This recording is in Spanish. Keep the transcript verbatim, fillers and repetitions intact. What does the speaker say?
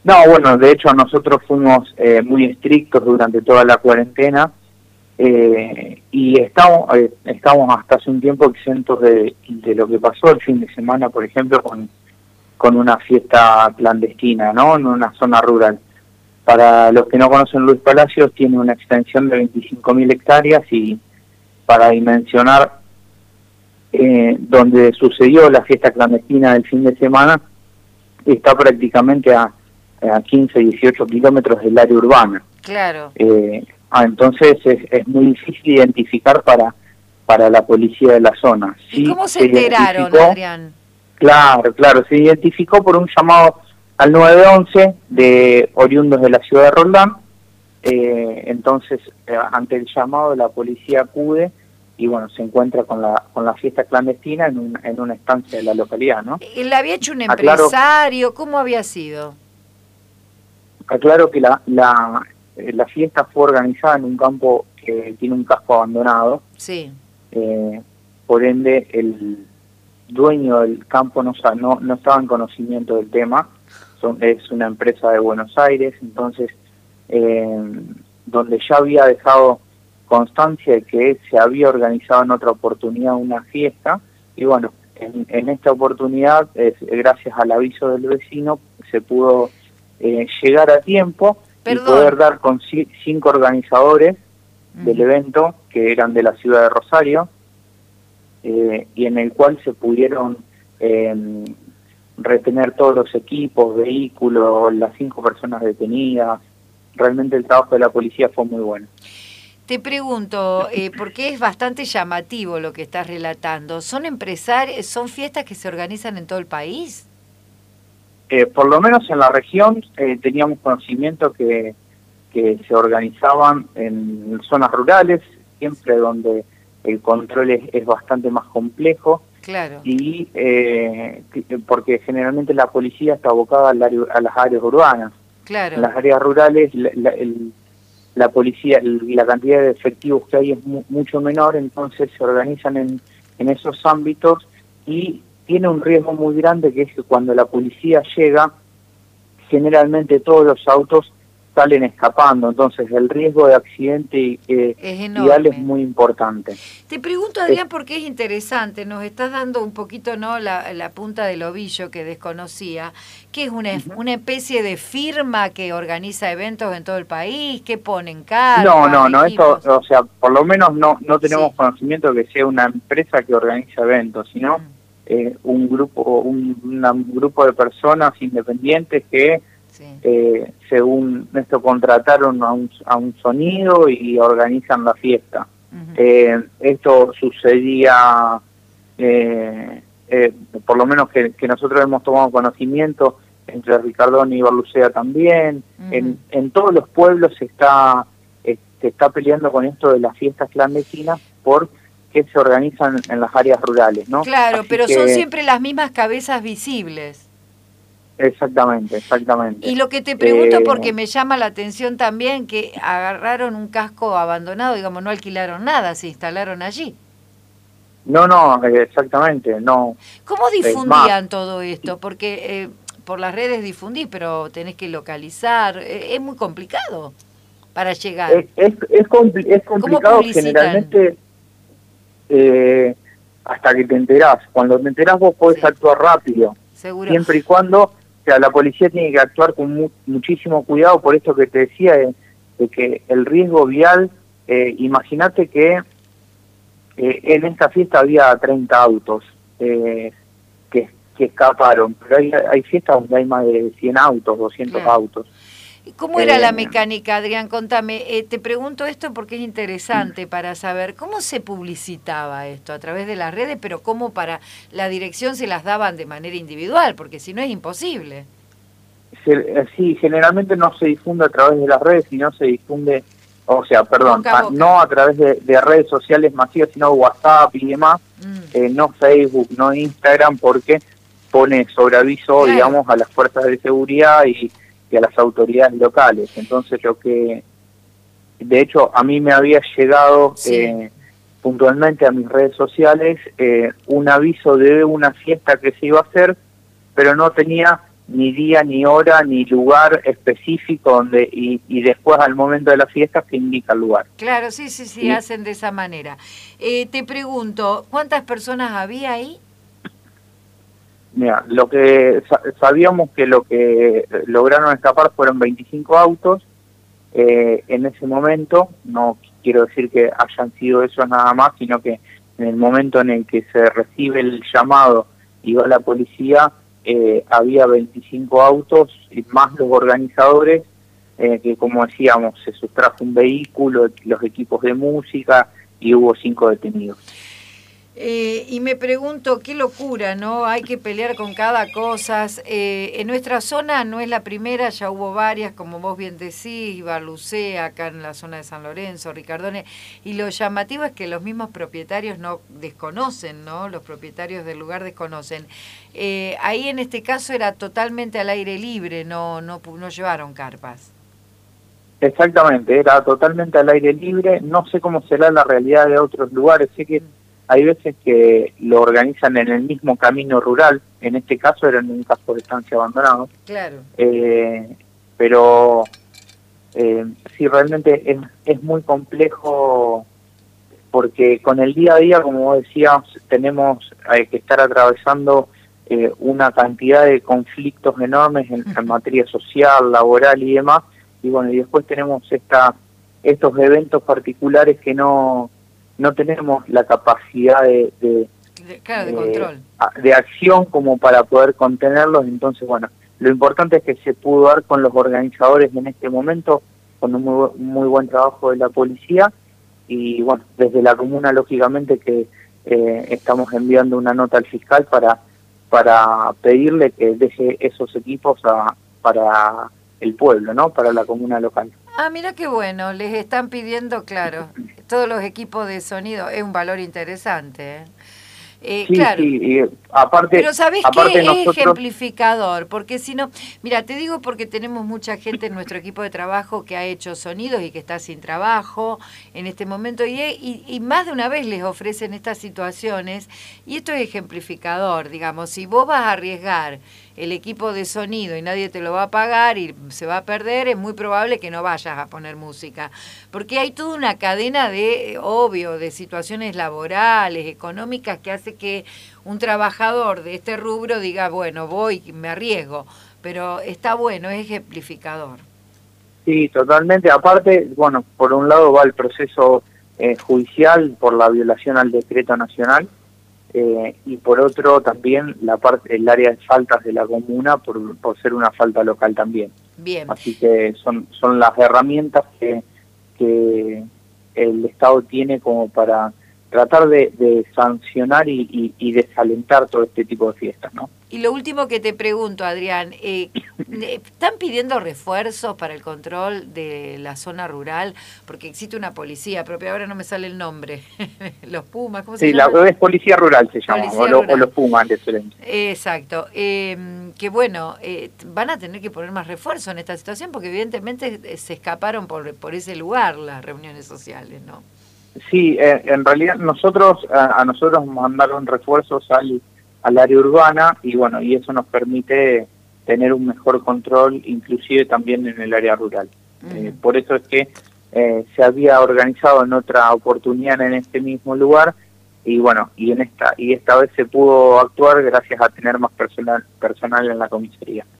No, bueno, de hecho nosotros fuimos eh, muy estrictos durante toda la cuarentena eh, y estamos, eh, estamos hasta hace un tiempo exentos de, de lo que pasó el fin de semana, por ejemplo, con, con una fiesta clandestina, ¿no? En una zona rural. Para los que no conocen, Luis Palacios tiene una extensión de veinticinco mil hectáreas y para dimensionar eh, donde sucedió la fiesta clandestina del fin de semana, está prácticamente a, a quince, dieciocho kilómetros del área urbana. Claro. Eh, ah, entonces es, es muy difícil identificar para, para la policía de la zona. ¿Y sí, cómo se, se enteraron, Adrián? Claro, claro, se identificó por un llamado al nueve once de oriundos de la ciudad de Roldán. Eh, entonces, eh, ante el llamado, la policía acude y, bueno, se encuentra con la con la fiesta clandestina en, un, en una estancia de la localidad, ¿no? ¿Le había hecho un Aclaro, empresario? ¿Cómo había sido? Aclaro que la, la, la fiesta fue organizada en un campo que tiene un casco abandonado. Sí. Eh, por ende, el dueño del campo no, no, no estaba en conocimiento del tema. Son, es una empresa de Buenos Aires, entonces, eh, donde ya había dejado constancia de que se había organizado en otra oportunidad una fiesta, y bueno, en, en esta oportunidad, es, gracias al aviso del vecino, se pudo eh, llegar a tiempo Perdón. y poder dar con cinco organizadores uh-huh. del evento, que eran de la ciudad de Rosario, eh, y en el cual se pudieron eh, retener todos los equipos, vehículos, las cinco personas detenidas. Realmente el trabajo de la policía fue muy bueno. Te pregunto, eh, porque es bastante llamativo lo que estás relatando. ¿Son empresarios, son fiestas que se organizan en todo el país? Eh, por lo menos en la región eh, teníamos conocimiento que, que se organizaban en zonas rurales, siempre donde el control es, es bastante más complejo. Claro. Y eh, porque generalmente la policía está abocada al área, a las áreas urbanas. Claro. En las áreas rurales la, la, el, la policía, el, la cantidad de efectivos que hay es mu mucho menor, entonces se organizan en, en esos ámbitos y tiene un riesgo muy grande, que es que cuando la policía llega, generalmente todos los autos salen escapando, entonces el riesgo de accidente eh, es vial es muy importante. Te pregunto, Adrián, porque es interesante, nos estás dando un poquito, ¿no?, la, la punta del ovillo que desconocía, que es una, uh-huh. una especie de firma que organiza eventos en todo el país, que ponen carpas, No, no, no, equipos. esto, o sea, por lo menos no, no tenemos sí. conocimiento de que sea una empresa que organiza eventos, sino uh-huh. eh, un grupo, un, una, un grupo de personas independientes que Sí. Eh, según esto contrataron a un, a un sonido y organizan la fiesta. Uh-huh. eh, esto sucedía, eh, eh, por lo menos que, que nosotros hemos tomado conocimiento, entre Ricardón y Barlucea también. Uh-huh. en, en todos los pueblos se está, eh, se está peleando con esto de las fiestas clandestinas por que se organizan en las áreas rurales, ¿no? Claro, Así pero que, son siempre las mismas cabezas visibles. Exactamente, exactamente. Y lo que te pregunto, eh, porque me llama la atención también, que agarraron un casco abandonado, digamos, no alquilaron nada, se instalaron allí. No, no, exactamente, no. ¿Cómo difundían todo esto? Porque eh, por las redes difundís, pero tenés que localizar, eh, es muy complicado para llegar. Es, es, es, compl es complicado generalmente eh, hasta que te enterás. Cuando te enterás vos podés sí. actuar rápido. Seguro. Siempre y cuando, o sea, la policía tiene que actuar con mu muchísimo cuidado, por esto que te decía, de, de que el riesgo vial, eh, imagínate que eh, en esta fiesta había treinta autos eh, que, que escaparon, pero hay, hay fiestas donde hay más de cien autos, doscientos claro. autos. ¿Cómo era eh, la mecánica, Adrián? Contame, eh, te pregunto esto porque es interesante para saber cómo se publicitaba esto a través de las redes, pero cómo para la dirección se las daban de manera individual, porque si no es imposible. Se, sí, generalmente no se difunde a través de las redes, sino se difunde, o sea, perdón, boca a boca. A, no a través de, de redes sociales masivas, sino WhatsApp y demás, mm. eh, no Facebook, no Instagram, porque pone sobre aviso, claro. digamos, a las fuerzas de seguridad y y a las autoridades locales. Entonces lo que, de hecho, a mí me había llegado sí. eh, puntualmente a mis redes sociales eh, un aviso de una fiesta que se iba a hacer, pero no tenía ni día, ni hora, ni lugar específico donde y, y después al momento de la fiesta se indica el lugar. Claro, sí, sí, sí, ¿sí? Hacen de esa manera. Eh, te pregunto, ¿cuántas personas había ahí? Mira, lo que sabíamos que lo que lograron escapar fueron veinticinco autos. Eh, en ese momento, no quiero decir que hayan sido esos nada más, sino que en el momento en el que se recibe el llamado y va la policía, eh, había veinticinco autos y más los organizadores, eh, que como decíamos, se sustrajo un vehículo, los equipos de música y hubo cinco detenidos. Eh, y me pregunto, qué locura, ¿no? Hay que pelear con cada cosa. Eh, en nuestra zona no es la primera, ya hubo varias, como vos bien decís, Barlucea, acá en la zona de San Lorenzo, Ricardone, y lo llamativo es que los mismos propietarios no desconocen, ¿no? Los propietarios del lugar desconocen. Eh, ahí en este caso era totalmente al aire libre, no, no, no llevaron carpas. Exactamente, era totalmente al aire libre. No sé cómo será la realidad de otros lugares, sé que hay veces que lo organizan en el mismo camino rural, en este caso era en un campo de estancia abandonado. Claro. Eh, pero eh, sí, realmente es, es muy complejo porque con el día a día, como vos decías, tenemos eh, que estar atravesando eh, una cantidad de conflictos enormes en, en materia social, laboral y demás, y bueno, y después tenemos esta, estos eventos particulares que no... no tenemos la capacidad de, de, de, claro, de, de control. de acción como para poder contenerlos. Entonces, bueno, lo importante es que se pudo dar con los organizadores en este momento, con un muy, muy buen trabajo de la policía, y bueno, desde la comuna, lógicamente, que eh, estamos enviando una nota al fiscal para, para pedirle que deje esos equipos a, para el pueblo, ¿no? Para la comuna local. Ah, mira qué bueno, les están pidiendo, claro, todos los equipos de sonido, es un valor interesante, ¿eh? Eh, sí, claro. sí, y aparte... Pero ¿sabés aparte qué? nosotros... Es ejemplificador, porque si no... Mira, te digo porque tenemos mucha gente en nuestro equipo de trabajo que ha hecho sonidos y que está sin trabajo en este momento, y, y, y más de una vez les ofrecen estas situaciones, y esto es ejemplificador, digamos, si vos vas a arriesgar el equipo de sonido y nadie te lo va a pagar y se va a perder, es muy probable que no vayas a poner música, porque hay toda una cadena de, obvio, de situaciones laborales, económicas, que hace que un trabajador de este rubro diga, bueno, voy, me arriesgo, pero está bueno, es ejemplificador. Sí, totalmente. Aparte, bueno, por un lado va el proceso eh, judicial por la violación al decreto nacional, eh, y por otro también la parte, el área de faltas de la comuna por, por ser una falta local también. Bien. Así que son, son las herramientas que, que el Estado tiene como para tratar de, de sancionar y, y, y desalentar todo este tipo de fiestas, ¿no? Y lo último que te pregunto, Adrián, eh, ¿están pidiendo refuerzos para el control de la zona rural? Porque existe una policía propia, ahora no me sale el nombre, los Pumas, ¿cómo se sí, llama? Sí, la es Policía Rural se llama, Policía o, lo, rural. o los Pumas de excelencia. Exacto, eh, que bueno, eh, van a tener que poner más refuerzo en esta situación porque evidentemente se escaparon por, por ese lugar las reuniones sociales, ¿no? Sí, eh, en realidad nosotros a, a nosotros mandaron refuerzos al, al área urbana y bueno, y eso nos permite tener un mejor control, inclusive también en el área rural. Uh-huh. Eh, por eso es que eh, se había organizado en otra oportunidad en este mismo lugar y bueno, y en esta y esta vez se pudo actuar gracias a tener más personal personal en la comisaría.